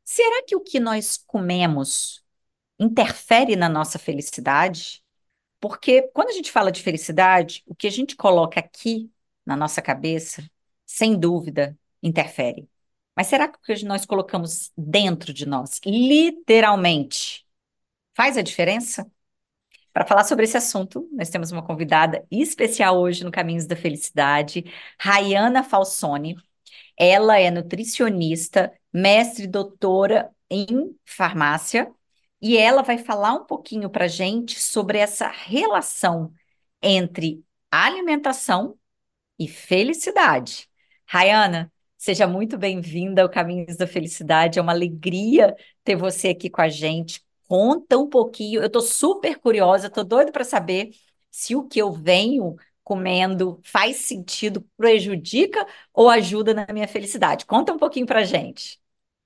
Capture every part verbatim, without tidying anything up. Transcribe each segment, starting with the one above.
Será que o que nós comemos interfere na nossa felicidade? Porque quando a gente fala de felicidade, o que a gente coloca aqui na nossa cabeça, sem dúvida, interfere. Mas será que o que nós colocamos dentro de nós, literalmente, faz a diferença? Para falar sobre esse assunto, nós temos uma convidada especial hoje no Caminhos da Felicidade, Rayana Falsoni. Ela é nutricionista, mestre e doutora em farmácia, e ela vai falar um pouquinho para a gente sobre essa relação entre alimentação e felicidade. Rayana, seja muito bem-vinda ao Caminhos da Felicidade. É uma alegria ter você aqui com a gente. Conta um pouquinho. Eu estou super curiosa, estou doida para saber se o que eu venho comendo faz sentido, prejudica ou ajuda na minha felicidade. Conta um pouquinho para a gente.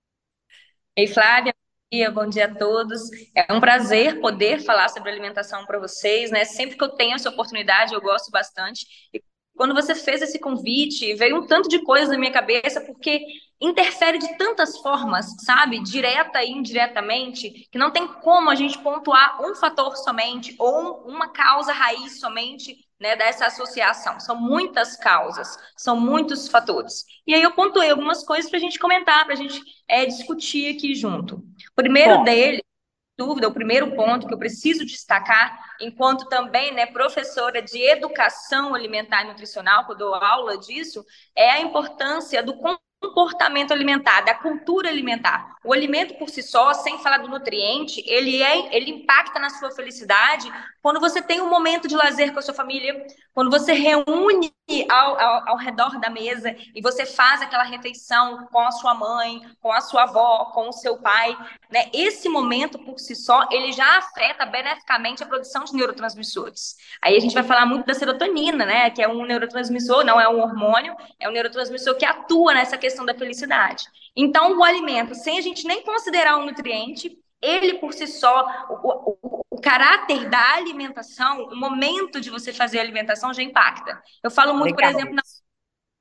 Ei, Flávia, bom dia, bom dia a todos. É um prazer poder falar sobre alimentação para vocês, né? Sempre que eu tenho essa oportunidade, eu gosto bastante. E quando você fez esse convite, veio um tanto de coisa na minha cabeça, porque interfere de tantas formas, sabe? Direta e indiretamente, que não tem como a gente pontuar um fator somente ou uma causa raiz somente, né, dessa associação. São muitas causas, são muitos fatores. E aí eu pontuei algumas coisas para a gente comentar, para a gente é, discutir aqui junto. O primeiro Bom, dele, dúvida, o primeiro ponto que eu preciso destacar, enquanto também, né, professora de educação alimentar e nutricional, que eu dou aula disso, é a importância do comportamento alimentar, da cultura alimentar. O alimento por si só, sem falar do nutriente, ele é, ele impacta na sua felicidade quando você tem um momento de lazer com a sua família, quando você reúne ao, ao, ao redor da mesa e você faz aquela refeição com a sua mãe, com a sua avó, com o seu pai, né? Esse momento por si só, ele já afeta beneficamente a produção de neurotransmissores. Aí a gente vai falar muito da serotonina, né? Que é um neurotransmissor, não é um hormônio, é um neurotransmissor que atua nessa questão da felicidade. Então, o alimento, sem a gente nem considerar um nutriente, ele por si só, o, o, o caráter da alimentação, o momento de você fazer a alimentação já impacta. Eu falo muito, por legal exemplo, na isso.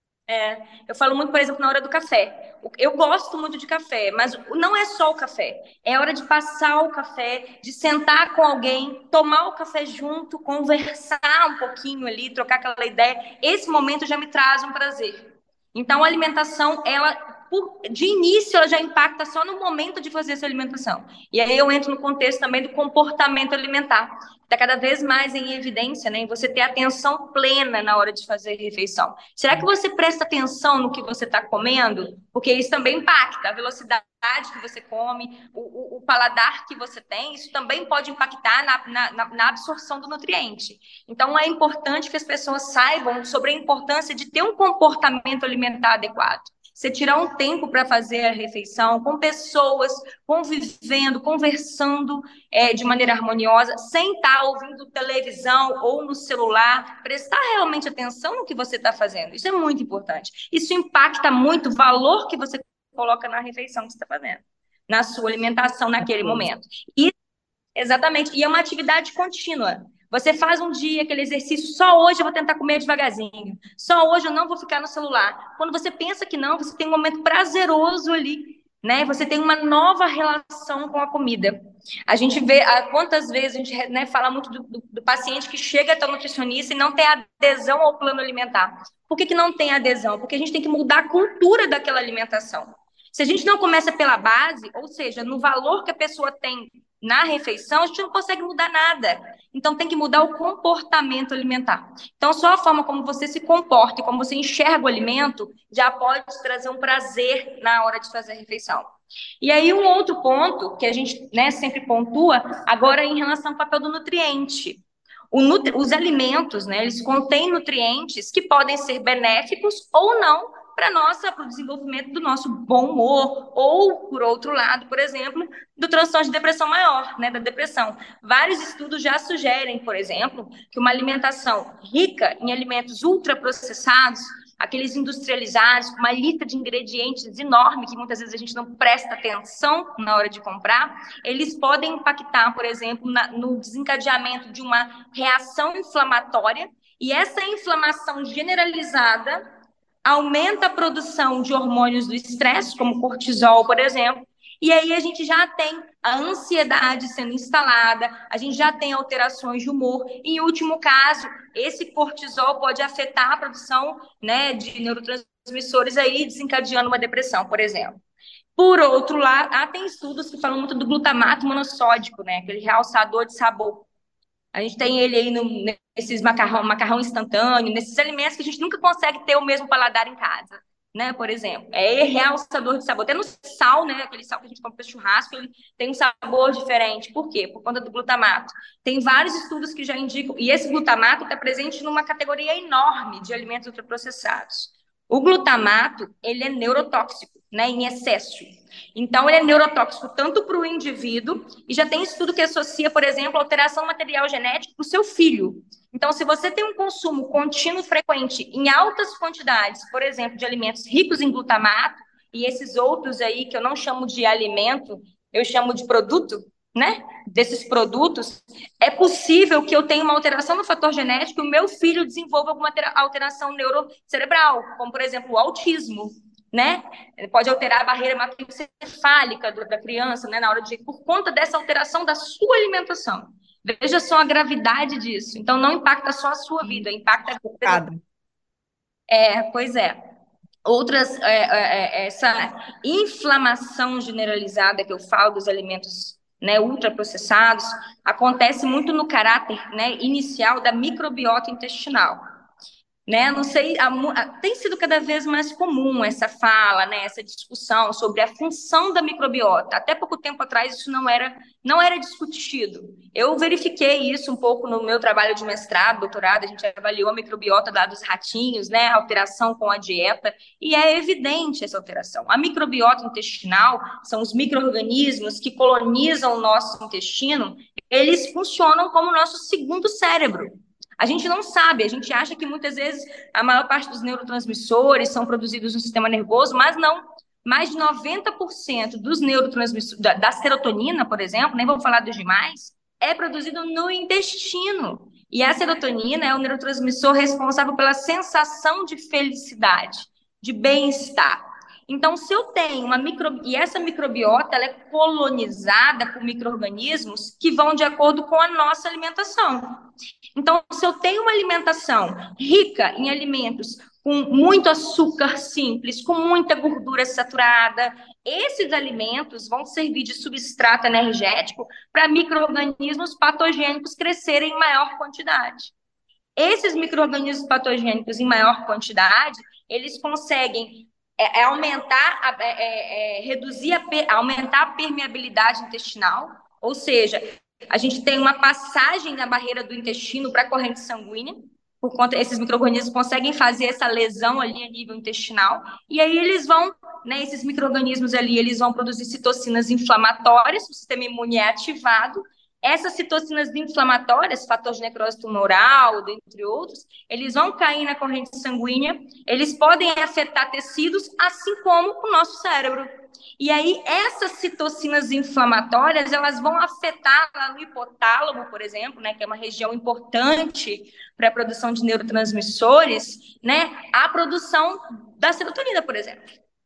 é, eu falo muito, por exemplo, na hora do café. Eu gosto muito de café, mas não é só o café. É hora de passar o café, de sentar com alguém, tomar o café junto, conversar um pouquinho ali, trocar aquela ideia. Esse momento já me traz um prazer. Então, a alimentação, ela, por- de início, ela já impacta só no momento de fazer essa alimentação. E aí eu entro no contexto também do comportamento alimentar. Está cada vez mais em evidência, né? Você ter atenção plena na hora de fazer a refeição. Será que você presta atenção no que você está comendo? Porque isso também impacta a velocidade que você come, o, o, o paladar que você tem, isso também pode impactar na, na, na absorção do nutriente. Então, é importante que as pessoas saibam sobre a importância de ter um comportamento alimentar adequado. Você tirar um tempo para fazer a refeição com pessoas, convivendo, conversando é, de maneira harmoniosa, sem estar ouvindo televisão ou no celular, prestar realmente atenção no que você está fazendo. Isso é muito importante. Isso impacta muito o valor que você coloca na refeição que você está fazendo, na sua alimentação naquele Certeza. momento. E exatamente. E é uma atividade contínua. Você faz um dia aquele exercício, só hoje eu vou tentar comer devagarzinho. Só hoje eu não vou ficar no celular. Quando você pensa que não, você tem um momento prazeroso ali, né? Você tem uma nova relação com a comida. A gente vê ah, quantas vezes a gente, né, fala muito do, do, do paciente que chega até o nutricionista e não tem adesão ao plano alimentar. Por que, que não tem adesão? Porque a gente tem que mudar a cultura daquela alimentação. Se a gente não começa pela base, ou seja, no valor que a pessoa tem na refeição, a gente não consegue mudar nada. Então, tem que mudar o comportamento alimentar. Então, só a forma como você se comporta e como você enxerga o alimento já pode trazer um prazer na hora de fazer a refeição. E aí, um outro ponto que a gente, né, sempre pontua, agora é em relação ao papel do nutriente. Nutri os alimentos, né, eles contêm nutrientes que podem ser benéficos ou não para nossa, para o desenvolvimento do nosso bom humor, ou, por outro lado, por exemplo, do transtorno de depressão maior, né, da depressão. Vários estudos já sugerem, por exemplo, que uma alimentação rica em alimentos ultraprocessados, aqueles industrializados, com uma lista de ingredientes enorme, que muitas vezes a gente não presta atenção na hora de comprar, eles podem impactar, por exemplo, na, no desencadeamento de uma reação inflamatória, e essa inflamação generalizada aumenta a produção de hormônios do estresse, como cortisol, por exemplo, E aí a gente já tem a ansiedade sendo instalada, a gente já tem alterações de humor. E, em último caso, esse cortisol pode afetar a produção, né, de neurotransmissores aí, desencadeando uma depressão, por exemplo. Por outro lado, ah, tem estudos que falam muito do glutamato monossódico, né, aquele realçador de sabor. A gente tem ele aí no, nesses macarrão, macarrão instantâneo, nesses alimentos que a gente nunca consegue ter o mesmo paladar em casa, né? Por exemplo, é realçador de sabor. Até no sal, né? Aquele sal que a gente compra para churrasco, ele tem um sabor diferente. Por quê? Por conta do glutamato. Tem vários estudos que já indicam, e esse glutamato está presente numa categoria enorme de alimentos ultraprocessados. O glutamato, ele é neurotóxico, né? Em excesso. Então, ele é neurotóxico tanto para o indivíduo, e já tem estudo que associa, por exemplo, alteração material genético para o seu filho. Então, se você tem um consumo contínuo frequente em altas quantidades, por exemplo, de alimentos ricos em glutamato, e esses outros aí que eu não chamo de alimento, eu chamo de produto, né? Desses produtos, é possível que eu tenha uma alteração no fator genético e o meu filho desenvolva alguma alteração neurocerebral, como, por exemplo, o autismo, né? Pode alterar a barreira hematoencefálica da criança, né, na hora de por conta dessa alteração da sua alimentação. Veja só a gravidade disso. Então não impacta só a sua vida, impacta a vida. É, pois é. Outras, é, é, essa inflamação generalizada que eu falo dos alimentos, né, ultraprocessados, acontece muito no caráter, né, inicial da microbiota intestinal. Né? Não sei, a, a, tem sido cada vez mais comum essa fala, né, essa discussão sobre a função da microbiota. Até pouco tempo atrás isso não era, não era discutido. Eu verifiquei isso um pouco no meu trabalho de mestrado, doutorado, a gente avaliou a microbiota lá dos ratinhos, né, a alteração com a dieta, e é evidente essa alteração. A microbiota intestinal são os micro-organismos que colonizam o nosso intestino, eles funcionam como o nosso segundo cérebro. A gente não sabe, a gente acha que muitas vezes a maior parte dos neurotransmissores são produzidos no sistema nervoso, mas não. Mais de noventa por cento dos neurotransmissores, da, da serotonina, por exemplo, nem vou falar dos demais, é produzido no intestino. E a serotonina é o neurotransmissor responsável pela sensação de felicidade, de bem-estar. Então, se eu tenho uma micro... E essa microbiota, ela é colonizada por micro-organismos que vão de acordo com a nossa alimentação. Então, se eu tenho uma alimentação rica em alimentos com muito açúcar simples, com muita gordura saturada, esses alimentos vão servir de substrato energético para micro-organismos patogênicos crescerem em maior quantidade. Esses micro-organismos patogênicos em maior quantidade, eles conseguem é, é aumentar, a, é, é, reduzir, a, aumentar a permeabilidade intestinal, ou seja, a gente tem uma passagem da barreira do intestino para a corrente sanguínea, por conta esses micro-organismos conseguem fazer essa lesão ali a nível intestinal, e aí eles vão, né, esses micro-organismos ali, eles vão produzir citocinas inflamatórias, o sistema imune é ativado. Essas citocinas inflamatórias, fator de necrose tumoral, dentre outros, eles vão cair na corrente sanguínea, eles podem afetar tecidos, assim como o nosso cérebro. E aí, essas citocinas inflamatórias, elas vão afetar lá no hipotálamo, por exemplo, né, que é uma região importante para a produção de neurotransmissores, né, a produção da serotonina, por exemplo.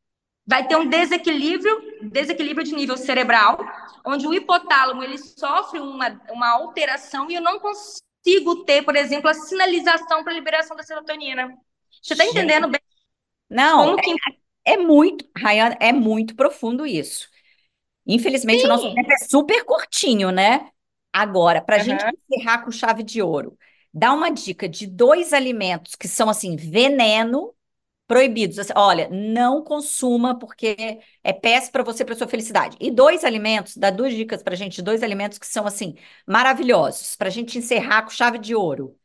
Vai ter um desequilíbrio, desequilíbrio de nível cerebral, onde o hipotálamo ele sofre uma, uma alteração e eu não consigo ter, por exemplo, a sinalização para a liberação da serotonina. Você está entendendo bem? Não, como que... é, é muito, Rayana, é muito profundo isso. Infelizmente, Sim. o nosso tempo é super curtinho, né? Agora, para a uhum. gente encerrar com chave de ouro, dá uma dica de dois alimentos que são, assim, veneno, proibidos. Assim, olha, não consuma porque é péssimo para você, para sua felicidade. E dois alimentos, dá duas dicas para a gente, dois alimentos que são, assim, maravilhosos, para a gente encerrar com chave de ouro.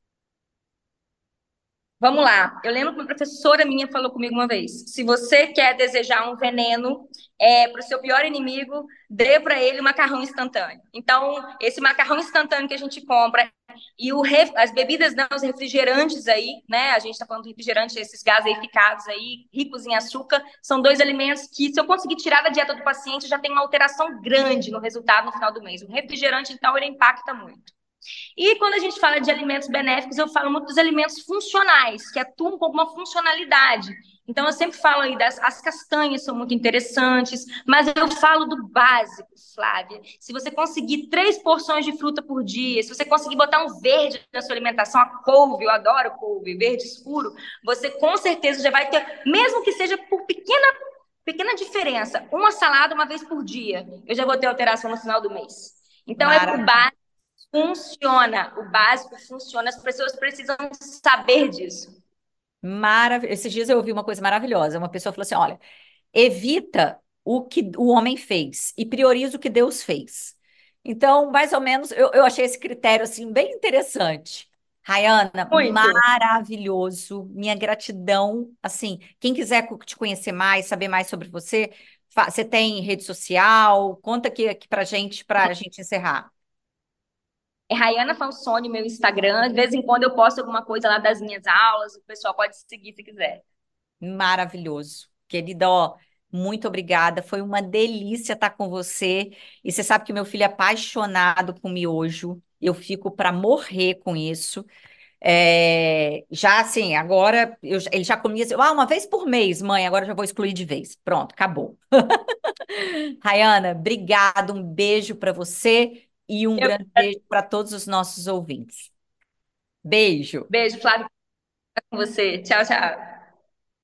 Vamos lá. Eu lembro que uma professora minha falou comigo uma vez: se você quer desejar um veneno é, para o seu pior inimigo, dê para ele um macarrão instantâneo. Então, esse macarrão instantâneo que a gente compra e o ref... as bebidas, não, os refrigerantes aí, né? A gente está falando de refrigerante, esses gaseificados aí, ricos em açúcar, são dois alimentos que, se eu conseguir tirar da dieta do paciente, já tem uma alteração grande no resultado no final do mês. O refrigerante, então, ele impacta muito. E quando a gente fala de alimentos benéficos, eu falo muito dos alimentos funcionais, que atuam com uma funcionalidade. Então, eu sempre falo aí das as castanhas são muito interessantes, mas eu falo do básico, Flávia. Se você conseguir três porções de fruta por dia, se você conseguir botar um verde na sua alimentação, a couve, eu adoro couve, verde escuro, você com certeza já vai ter, mesmo que seja por pequena, pequena diferença, uma salada uma vez por dia, eu já vou ter alteração no final do mês. Então, é o Maravilha. básico funciona, o básico funciona, as pessoas precisam saber disso. Marav Esses dias eu ouvi uma coisa maravilhosa. Uma pessoa falou assim: olha, evita o que o homem fez e prioriza o que Deus fez. Então, mais ou menos, eu, eu achei esse critério assim bem interessante. Rayana, Muito. maravilhoso. Minha gratidão. Assim, quem quiser co- te conhecer mais, saber mais sobre você, fa- você tem rede social? Conta aqui, aqui pra gente, pra gente encerrar. É Rayana Falsone, meu Instagram. De vez em quando eu posto alguma coisa lá das minhas aulas. O pessoal pode seguir se quiser. Maravilhoso. Querida, ó, muito obrigada. Foi uma delícia estar com você. E você sabe que meu filho é apaixonado com miojo. Eu fico para morrer com isso. É, já assim, agora eu- ele já comia assim, ah, uma vez por mês, mãe. Agora eu já vou excluir de vez. Pronto, acabou. Rayana, obrigado. Um beijo para você e um Eu, grande beijo para todos os nossos ouvintes. Beijo. beijo, Flávio, com você. Tchau, tchau.